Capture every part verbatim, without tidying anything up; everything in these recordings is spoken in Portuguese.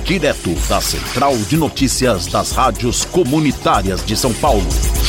direto da Central de Notícias das Rádios Comunitárias de São Paulo.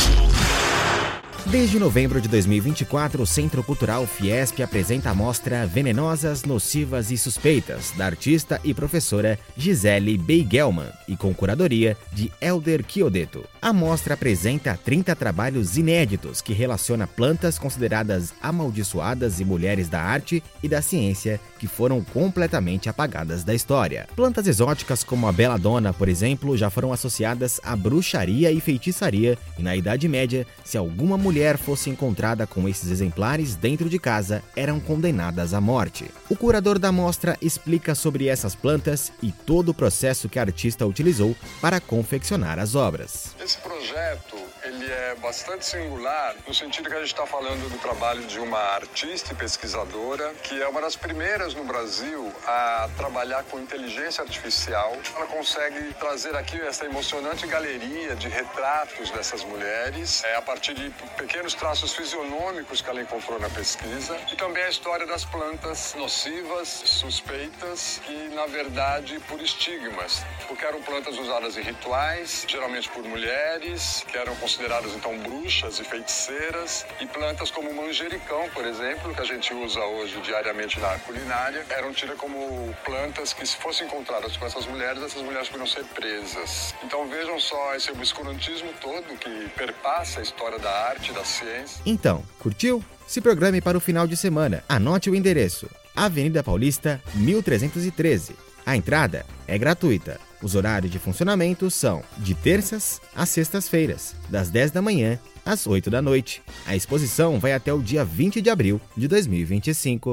Desde novembro de dois mil e vinte e quatro, o Centro Cultural Fiesp apresenta a mostra Venenosas, Nocivas e Suspeitas, da artista e professora Gisele Beigelman, e com curadoria de Helder Chiodeto. A mostra apresenta trinta trabalhos inéditos que relaciona plantas consideradas amaldiçoadas e mulheres da arte e da ciência que foram completamente apagadas da história. Plantas exóticas como a beladona, por exemplo, já foram associadas à bruxaria e feitiçaria, e na Idade Média, se alguma mulher mulher fosse encontrada com esses exemplares dentro de casa, eram condenadas à morte. O curador da mostra explica sobre essas plantas e todo o processo que a artista utilizou para confeccionar as obras. Esse projeto ele é bastante singular no sentido que a gente está falando do trabalho de uma artista e pesquisadora que é uma das primeiras no Brasil a trabalhar com inteligência artificial. Ela consegue trazer aqui essa emocionante galeria de retratos dessas mulheres é, a partir de pequenos traços fisionômicos que ela encontrou na pesquisa e também a história das plantas nocivas, suspeitas, que na verdade por estigmas, porque eram plantas usadas em rituais, geralmente por mulheres, que eram consideradas então bruxas e feiticeiras, e plantas como o manjericão, por exemplo, que a gente usa hoje diariamente na culinária, eram tidas como plantas que se fossem encontradas com essas mulheres, essas mulheres podiam ser presas. Então vejam só esse obscurantismo todo que perpassa a história da arte, da ciência. Então, curtiu? Se programe para o final de semana. Anote o endereço: Avenida Paulista, mil trezentos e treze. A entrada é gratuita. Os horários de funcionamento são de terças às sextas-feiras, das dez da manhã às oito da noite. A exposição vai até o dia vinte de abril de dois mil e vinte e cinco.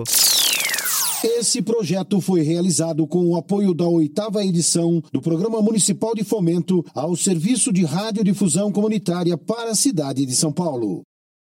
Esse projeto foi realizado com o apoio da oitava edição do Programa Municipal de Fomento ao Serviço de Radiodifusão Comunitária para a cidade de São Paulo.